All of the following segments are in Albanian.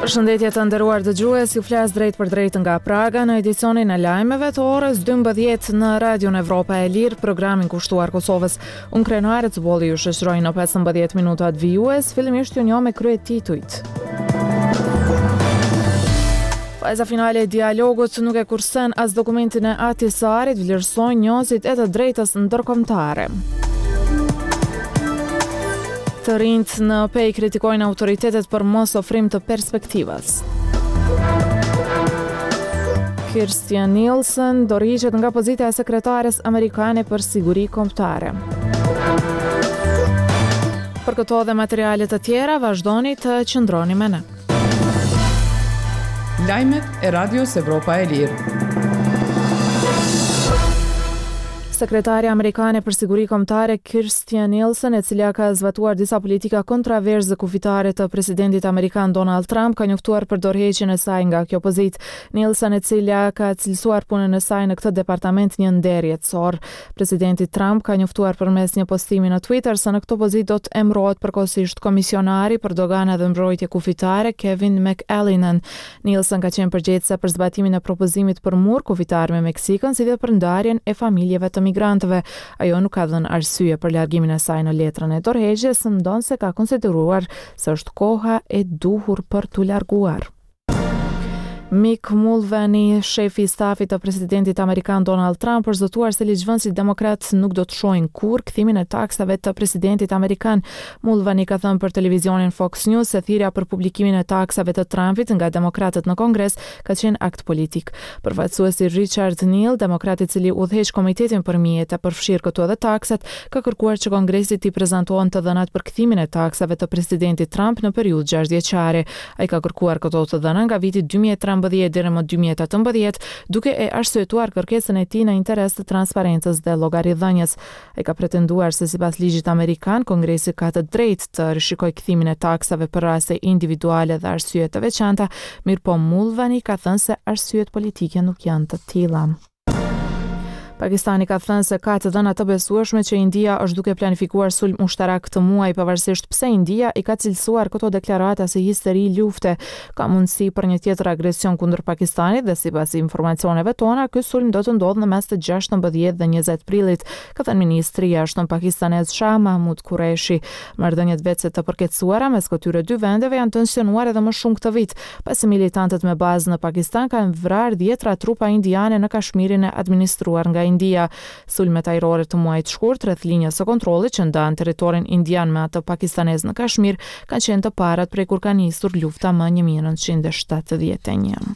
Përshëndetje të nderuar dëgjues, ju flas drejt për drejt nga Praga në edicionin e lajmeve të orës 12 në Radion Evropa e Lirë, programin kushtuar Kosovës. Unë Krenare Cbolli ju shoqëroj në 15 minutat vijues, fillimisht ju njoh me kryet titujt. Faza finale e dialogut nuk e kursen as dokumentin e Ahtisarit, vlerësojnë njohësit e të drejtës ndërkombëtare. Të rinjt në PEI kritikojnë autoritetet për mos ofrim të perspektivas. Kirstjen Nielsen dorëhiqet nga pozita e sekretares amerikane për siguri kombëtare. Për këto dhe materialet të tjera, vazhdoni të qëndroni me ne. Lajmet e Radios Evropa e Lirë. Sekretarja amerikane për siguri kombëtare Kirstjen Nielsen, e cila ka zbatuar disa politika kontraverse kufitare të presidentit amerikan Donald Trump, ka njoftuar për dorëheqjen e saj nga kjo pozitë. Nielsen, e cila ka cilësuar punën e saj në këtë departament një nder jetësor. Presidenti Trump ka njoftuar përmes një postimi në Twitter se në këtë pozitë do të emërohet përkohësisht komisionari për dogana dhe mbrojtje kufitare Kevin McAleenan. Nielsen ka qenë përgjegjëse për zbatimin e propozimit për mur kufitar me Meksikën, si dhe për ndarjen e familjeve të migrantëve. Ajo nuk ka dhënë arsye për largimin e saj në letrën e dorëheqjes, ndonë se ka konsideruar se është koha e duhur për t'u larguar. Mick Mulvaney, shefi i stafit të presidentit amerikan Donald Trump, është zotuar se ligjvënësit demokrat nuk do të shohin kurrë kthimin e taksave të presidentit amerikan. Mulvaney ka thënë për televizionin Fox News se thirrja për publikimin e taksave të Trumpit nga demokratët në Kongres ka qenë akt politik. Përfaqësuesi Richard Neal, demokrat i cili udhëheq komitetin për mjet e përfshirë këtu edhe taksat, ka kërkuar që Kongresi t'i prezantohen të dhënat për kthimin e taksave të presidentit Trump në periudhë 6 vjeçare. Ai ka kërkuar këto të dhëna nga viti 2013 deri më 2018, duke e arsyetuar kërkesën e tij në interes të transparencës dhe llogaridhënies. Ai ka pretenduar se sipas ligjit amerikan, Kongresi ka të drejtë të rishikojë kthimin e taksave për raste individuale dhe arsye të veçanta, mirëpo Mulvaney ka thënë se arsyet politike nuk janë të tilla. Pakistani ka thënë se ka të dhëna të besueshme që India është duke planifikuar sulm ushtarak këtë muaj, pavarësisht pse India i ka cilësuar këto deklarata si histeri lufte. Ka mundësi për një tjetër agresion kundër Pakistanit dhe sipas informacioneve tona, ky sulm do të ndodhë në mes të 16 dhe 20 prillit, ka thënë ministri i jashtëm pakistanez Shah Mahmud Qureshi. Marrëdhëniet vetëse të përkecuara mes këtyre dy vendeve janë tensionuar edhe më shumë këtë vit, pasi militantët me bazë në Pakistan kanë vrarë 10 trupa indiane në Kashmirin e administruar nga India. Sulmet ajrore të muajit shkurt rreth linjës së kontrollit që ndan territorin indian me atë pakistanez në Kashmir kanë qenë të parat prej kur ka nisur lufta më 1971.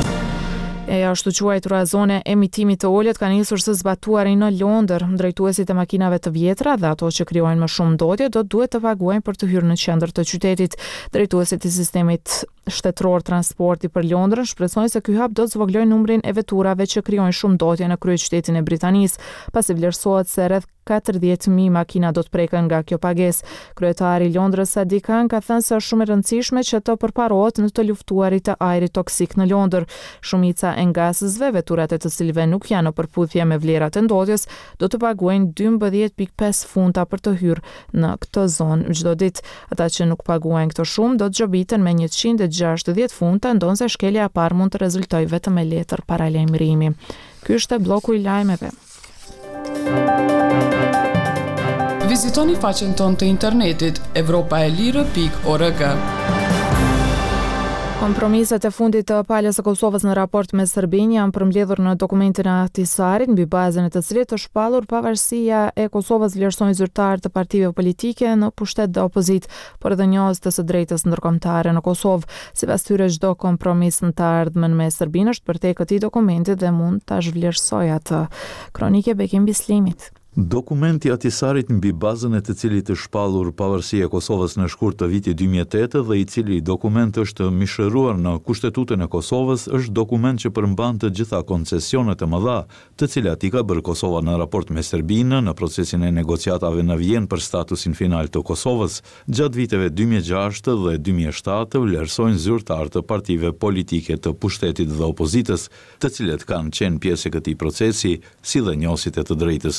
E ashtu quajtura zone emitimit të oljet ka nisur së zbatuari në Londër. Drejtuesit e makinave të vjetra dhe ato që krijojnë më shumë ndotje do duhet të paguajnë për të hyrë në qendër të qytetit. Drejtuesit e sistemit shtetëror transporti për Londrën shpresojnë se ky hap do të zvoglojë numrin e veturave që krijojnë shumë ndotje në kryeqytetin e Britanisë, pasi vlerësohet se rreth 40.000 makina do të preken nga kjo pagesë. Kryetari i Londrës Sadiq Khan ka thënë se është shumë e rëndësishme që të përparohet në të luftuarit të ajrit toksik në Londër. Shumica e ngasësve, veturat e të cilëve nuk janë në përputhje me vlerat e ndotjes, do të paguajnë 12.5 funta për të hyrë në këtë zonë çdo ditë. Ata që nuk paguajnë këtë shumë do të xhobiten me 160 funta, ndonse shkelja e parë mund të rezultojë vetëm me letër paralajmërimi. Ky është bloku i lajmeve. Vizitoni faqen tonë të internetit europaelire.org. Kompromiset e fundit të palës së Kosovës në raport me Serbinë janë përmbledhur në dokumentin e Ahtisarit, mbi bazën e të cilit është shpallur pavarësia e Kosovës, vlerësojnë zyrtarë të partive politike në pushtet dhe opozit, por edhe njohës të së drejtës ndërkombëtare në Kosovë. Sipas tyre, çdo kompromis në të ardhmen me Serbinë është përtej këtij dokumenti dhe mund ta zhvlerësojë atë. Kronike Bekim Bislimit. Dokumenti Ahtisarit, mbi bazën e të cilit është shpallur pavarësia e Kosovës në shkurt të vitit 2008 dhe i cili dokument është mishëruar në Kushtetutën e Kosovës, është dokument që përmban të gjitha koncesionet e mëdha, të cilat i ka bërë Kosova në raport me Serbinë në procesin e negociatave në Vjenë për statusin final të Kosovës. Gjatë viteve 2006 dhe 2007 vlerësojnë zyrtarë të partive politike të pushtetit dhe opozitës, të cilet kanë qenë pjesë e këtij procesi, si dhe njohësit e të drejtës ndërkombëtare.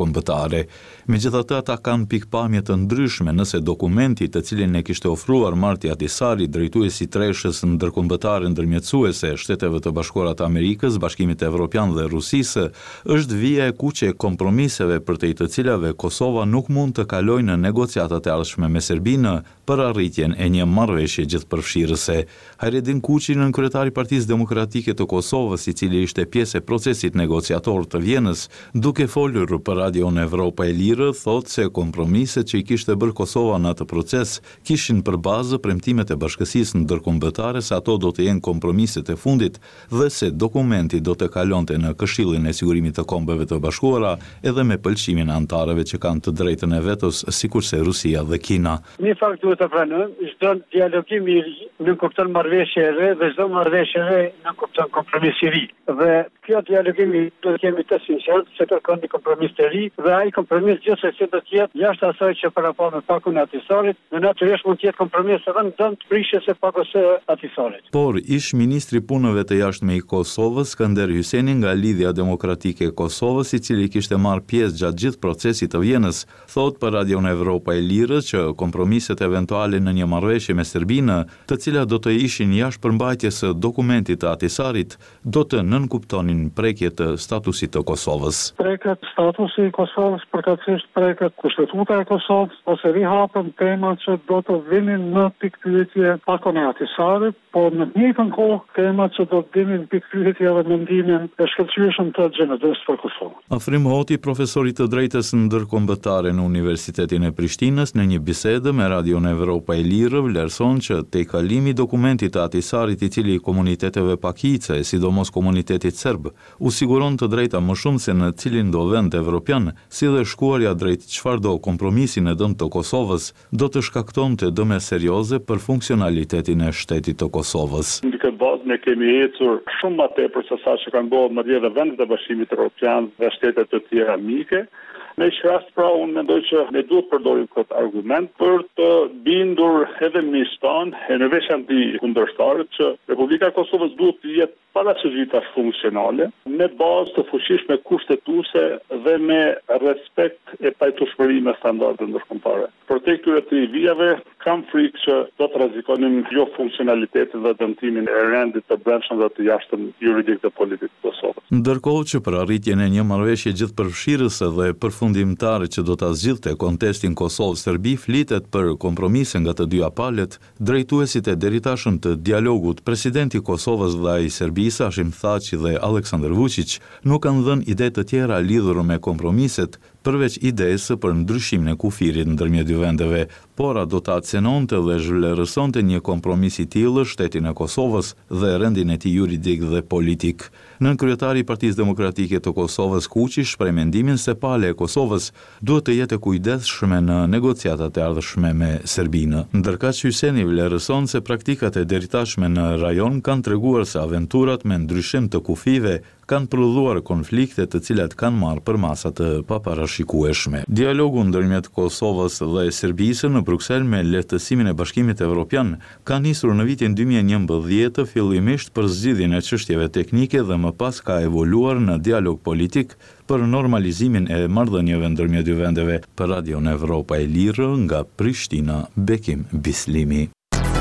ndërkombëtare. Megjithatë, ata kanë pikpamje të ndryshme nëse dokumenti të cilin e kishte ofruar Marti Ahtisaari, drejtuesi i treshës ndërkombëtare ndërmjetësuese Shteteve të Bashkuara të Amerikës, Bashkimit Evropian dhe Rusisë, është vija e kuqe e kompromiseve përtej të cilave Kosova nuk mund të kalojë në negociatat e ardhshme me Serbinë për arritjen e një marrëveshje gjithëpërfshirëse. Hayreddin Kuçi, kryetari i Partisë Demokratike të Kosovës, i cili ishte pjesë e procesit negociator të Vjenës, duke folur për Radion Evropa e Lirë, thotë se kompromiset që i kishte bërë Kosova në atë proces kishin për bazë premtimet e bashkësisë ndërkombëtare se ato do të jenë kompromiset e fundit dhe se dokumenti do të kalonte në Këshillin e Sigurimit të Kombeve të Bashkuara edhe me pëlqimin e anëtarëve që kanë të drejtën e vetos, sikurse Rusia dhe Kina. Një fakt duhet të pranojmë, çdo dialogim i ri nuk kupton marrëveshje e re dhe çdo marrëveshje e re nuk kupton kompromis i ri. Dhe kjo dialogim do të kemi të sinqert se kërkon një kompromis të ri dhe ai kompromis gjithsesi do të jetë jashtë asaj që paraqon me pakun e Ahtisaarit, dhe natyrisht mund të jetë kompromis edhe në dëm të prishjes së pakos së Ahtisaarit. Por ish ministri punëve të jashtme i Kosovës, Skënder Hyçeni nga Lidhja Demokratike e Kosovës, i cili kishte marrë pjesë gjatë gjithë procesit të Vjenës, thotë për Radion Evropa e Lirë që kompromiset eventuale në një marrëveshje me Serbinë, të cilat do të ishin jashtë përmbajtjes së dokumentit të Ahtisaarit, do të nënkuptonin prekje të statusit të Kosovës. Preket statusi i Kosovës, përkatësisht preket kushtetuta e Kosovës, ose rihapën tema që do të vinin në pikpyetje pakon e Ahtisaarit, por në të njëjtën kohë tema që do të vinin pikpyetje dhe mendimin e shkëlqyeshëm të GND-s për Kosovën. Afrim Hoti, profesori të drejtës ndërkombëtare në Universitetin e Prishtinës, në një bisedë me Radion Evropa e Lirë, vlerëson që te kalimi i dokumentit të Ahtisaarit, i cili komuniteteve pakice, sidomos komunitetit serb, u siguron të drejta më shumë se në cilin do vend evropian, si dhe shkuarja drejt çfarëdo kompromisi në dëm të Kosovës, do të shkaktonte dëme serioze për funksionalitetin e shtetit të Kosovës. Në këtë bazë ne kemi ecur shumë më tepër se sa që kanë bërë madje edhe vendet e Bashkimit Evropian dhe shtetet të tjera mike. Në që rast, pra, unë mendoj që ne duhet përdorim këtë argument për të bindur edhe ministan e në veçanti kundërshtarët që Republika e Kosovës duhet të jetë paraqësitash funksionale, me bazë të fuqishme kushtetuese dhe me respekt e pajtueshmëri me standardet ndërkombëtare. Për te këtyre të vijave kam frikë që do të rrezikonim jo funksionalitetin dhe dëmtimin e rendit të brendshëm dhe të jashtëm juridik dhe politik të Kosovës. Ndërkohë që për arritjen e një marrëveshje gjithëpërfshirëse dhe përfundimtare që do ta zgjidhte kontestin Kosovë-Serbi, flitet për kompromise nga të dyja palët. Drejtuesit e deritashëm të dialogut, presidenti i Kosovës dhe ai i Serbisë, Hashim Thaçi dhe Aleksandar Vučić, nuk kanë dhënë ide të tjera lidhur me kompromiset, përveç idesë për ndryshimin e kufirit ndërmjet dy vendeve, por do ta cenonte dhe zhvlerësonte një kompromis i tillë shtetin e Kosovës dhe rendin e tij juridik dhe politik. Nënkryetari i Partisë Demokratike të Kosovës, Kuçi, shpreh mendimin se pala e Kosovës duhet të jetë e kujdesshme në negociatat e ardhshme me Serbinë. Ndërkaq Hyçeni vlerëson se praktikat e deritashme në rajon kanë treguar se aventurat me ndryshim të kufive kanë prodhuar konflikte të cilat kanë marrë për masa të paparashikueshme. Dialogu ndërmjet Kosovës dhe Serbisë në Bruksel me lehtësimin e Bashkimit Evropian ka nisur në vitin 2011 fillimisht për zgjidhjen e çështjeve teknike dhe më pas ka evoluar në dialog politik për normalizimin e marrëdhënieve ndërmjet dy vendeve. Për Radion Evropa e Lirë nga Prishtina, Bekim Bislimi.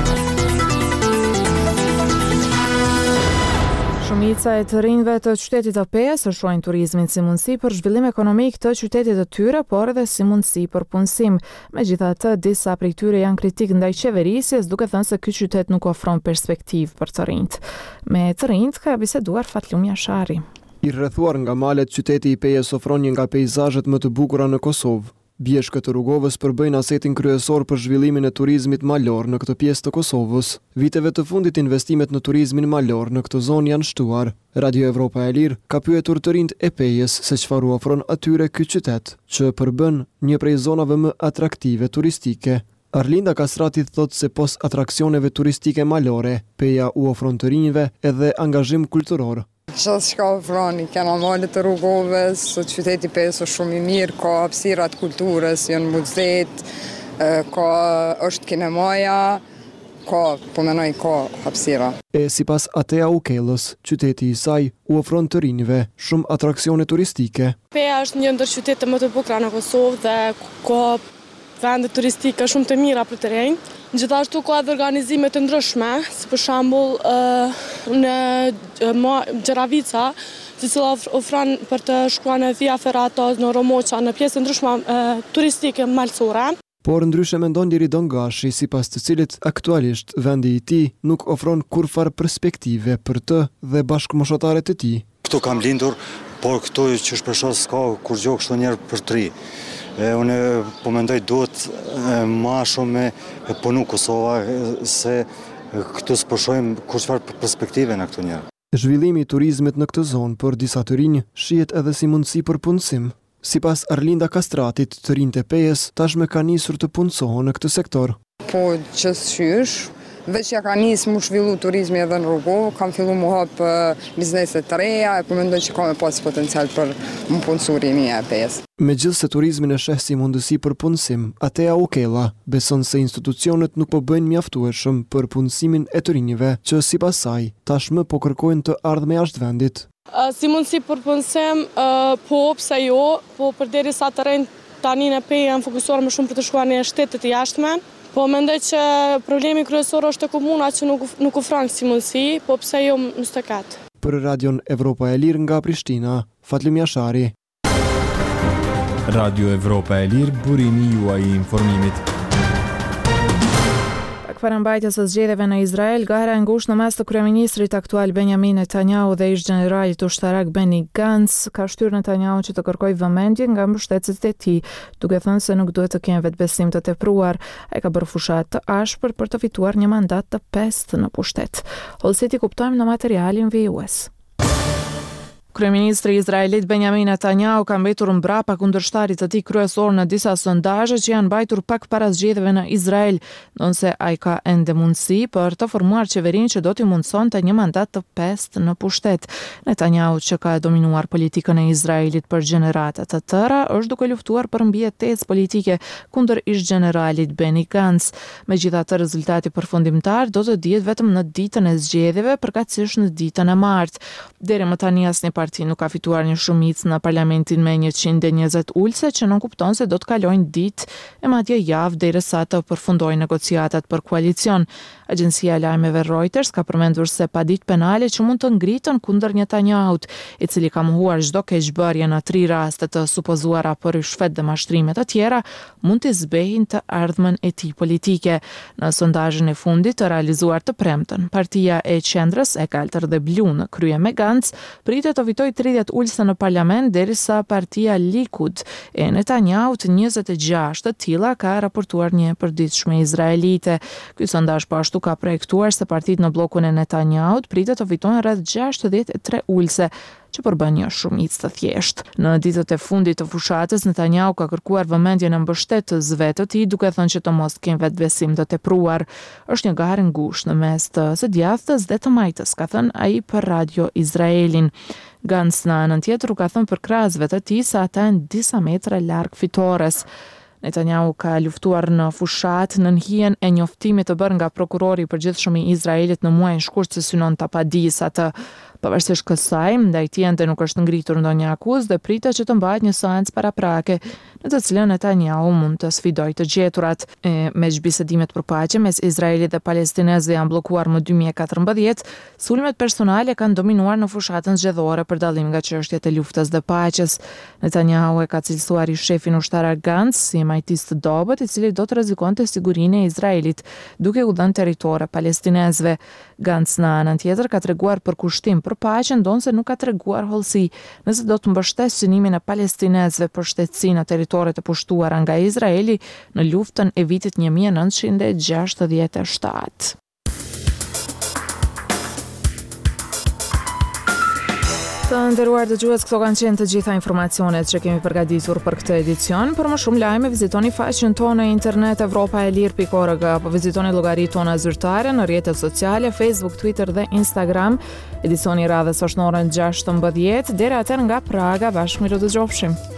Shumica e të rinjve të qytetit të Pejës shohin turizmin si mundësi për zhvillim ekonomik të qytetit të tyre, por edhe si mundësi për punësim. Megjithatë, disa prej tyre janë kritik ndaj qeverisjes, duke thënë se ky qytet nuk ofron perspektivë për të rinjt. Me të rinjt ka biseduar Fatlumja Shari. I rrethuar nga malet, qyteti i Pejës ofron një nga peizazhet më të bukura në Kosovë. Bjeshkët të rrugovës përbëjnë asetin kryesor për zhvillimin e turizmit malor në këtë pjesë të Kosovës. Viteve të fundit investimet në turizmin malor në këtë zonë janë shtuar. Radio Evropa e Lirë ka pyetur të rinjt e Pejës se çfarë ofron atyre ky qytet, që përbën një prej zonave më atraktive turistike. Arlinda Kastrati thotë se pos atraksioneve turistike malore, Peja u ofron të rinjve edhe angazhim kulturor. Gjithë shka ofroni, kena malet të rrugovës, qyteti Pejës është shumë i mirë, ka hapësirat kulturës, janë muzet, ka është kinemaja, ka hapësira. E sipas Atea Ukellës, qyteti i saj u ofron të rinjve shumë atraksione turistike. Peja është një ndër qytetet më të bukura në Kosovë dhe ka vende turistike shumë të mira për të rinj. Gjithashtu ka edhe organizime të ndryshme, si për shembull në Gjeravica, të cila ofron për të shkuar në Via Ferrata, në Romoqa, në pjesë ndryshme turistike malësore. Por ndryshe mendon Liridon Gashi, sipas të cilit aktualisht vendi i tij nuk ofron kurfar perspektive për të dhe bashkëmoshëtarët e tij. Këtu kam lindur, por këtu që shpresoj s'ka kur gjë kështu njerë për të ri. Unë po mendoj duhet ma shumë me punu Kosova se këtu s'përshojmë kur çfarë perspektive në këtu njerë. Zhvillimi i turizmit në këtë zonë për disa të rinj shihet edhe si mundësi për punësim. Sipas Arlinda Kastratit, të rinjtë e Pejës tashmë ka nisur të punësohen në këtë sektor. Po gjithçysh, veç ja ka nisë mu zhvillu turizmi edhe në Rrugovë, kam fillu mu hapë biznese të reja, e përmendoj që ka me pas potencial për më punësurimi e Pejës. Megjithse turizmin e sheh si mundësi për punësim, Atea Ukella beson se institucionet nuk po bëjnë mjaftueshëm për punësimin e të rinjve, që sipas saj tashmë po kërkojnë të ardhmë jashtë vendit. Si mundësi për punësim, po pse jo, po përderisa të rinj tani në Pejë janë fokusuar më shumë për të shkuar në shtetet e jashtme. Po mendoj që problemi kryesor është e komuna që nuk ofron si mundësi, po pse jo në stekat. Për Radion Evropa e Lirë nga Prishtina, Fatlim Jashari. Radio Evropa e Lirë, burimi juaj i informimit. Parambajtjes së zgjedhjeve në Izrael, gara e ngushtë në mes të kryeministrit aktual Benjamin Netanyahu dhe ish generalit ushtarak Benny Gantz ka shtyrë Netanyahu që të kërkojë vëmendje nga mbështetësit e tij, duke thënë se nuk duhet të kenë vetbesim të tepruar. Ai ka bërë fushat të ashpër për të fituar një mandat të pestë në pushtet. Holseti kuptojmë në materialin vijues. Kryeministri izraelit Benjamin Netanyahu ka mbetur mbrapa kundërshtarit të tij kryesor në disa sondazhe që janë mbajtur pak para zgjedhjeve në Izrael, ndonse ai ka ende mundësi për të formuar qeverinë që do t'i mundsonte një mandat të pestë në pushtet. Netanyahu, që ka dominuar politikën e Izraelit për gjenerata të tëra, është duke luftuar për mbijetesë politike kundër ish generalit Benny Gantz. Megjithatë, rezultati përfundimtar do të dihet vetëm në ditën e zgjedhjeve, përkatësisht në ditën e martë. Deri më tani asnjë parti nuk ka fituar një shumicë në parlamentin me 120 ulëse, që nuk kupton se do të kalojnë ditë e madje javë derisa të përfundojnë negociatat për koalicion. Agjencia e lajmeve Reuters ka përmendur se paditë penale që mund të ngritën kundër Netanyahut, i cili ka mohuar çdo keqbërje në 3 raste të supozuara për rishfet dhe mashtrime të tjera, mund të zbehin të ardhmen e tij politike. Në sondazhin e fundit të realizuar të premten, Partia e Qendrës e kaltër dhe blu në krye me Gantz pritet të fitoj 30 ulëse në parlament, derisa partia Likud e Netanyahut 26 të tilla, ka raportuar një përditshme izraelite. Ky sondazh po ashtu ka projektuar se partitë në bllokun e Netanyahut pritet të fitojnë rreth 63 ulëse, që përbën një shumicë të thjeshtë. Në ditët e fundit të fushatës, Netanyahu ka kërkuar vëmendjen e mbështetësve të tij, duke thënë që të mos kenë vetbesim të tepruar. Është një garë ngushtë në mes të së djathtës dhe të majtës, ka thënë ai për Radio Izraelin. Gantz në anën tjetër ka thënë për krahasve të tij se ata janë disa metra larg fitores. Netanyahu ka luftuar në fushat në hijen e njoftimit të bërë nga prokurori i përgjithshëm i Izraelit në muajin shkurt se synon ta padisë atë. Pavarësisht kësaj, ndaj tij ende nuk është ngritur ndonjë akuzë dhe pritet që të mbahet një seancë paraprake në të cilën Netanyahu mund të sfidojë të gjeturat. Me bisedimet për paqe mes Izraelit dhe palestinezëve janë bllokuar më 2014, sulmet personale kanë dominuar në fushatën zgjedhore për dallim nga çështjet e luftës dhe paqes. Netanyahu e ka cilësuar shefin ushtarak Gantz si majtis të dobët, i cili do të rrezikonte sigurinë e Izraelit, duke u dhënë territore palestinezëve. Gantz në anën tjetër ka treguar për kushtim për paqen, ndonse nuk ka treguar hollësi nëse do të mbështesë synimin e palestinezëve për shtetësi në territoret e pushtuara nga Izraeli në luftën e vitit 1967. Të nderuar dëgjues, këto kanë qenë të gjitha informacionet që kemi përgatitur për këtë edicion. Për më shumë lajme, vizitoni faqen tonë në internet evropaelir.org apo vizitoni llogaritë tona zyrtare në rrjetet sociale, Facebook, Twitter dhe Instagram. Edicioni i radhës është në orën 16:00. Deri atëherë nga Praga, bashkë miru dëgjofshim.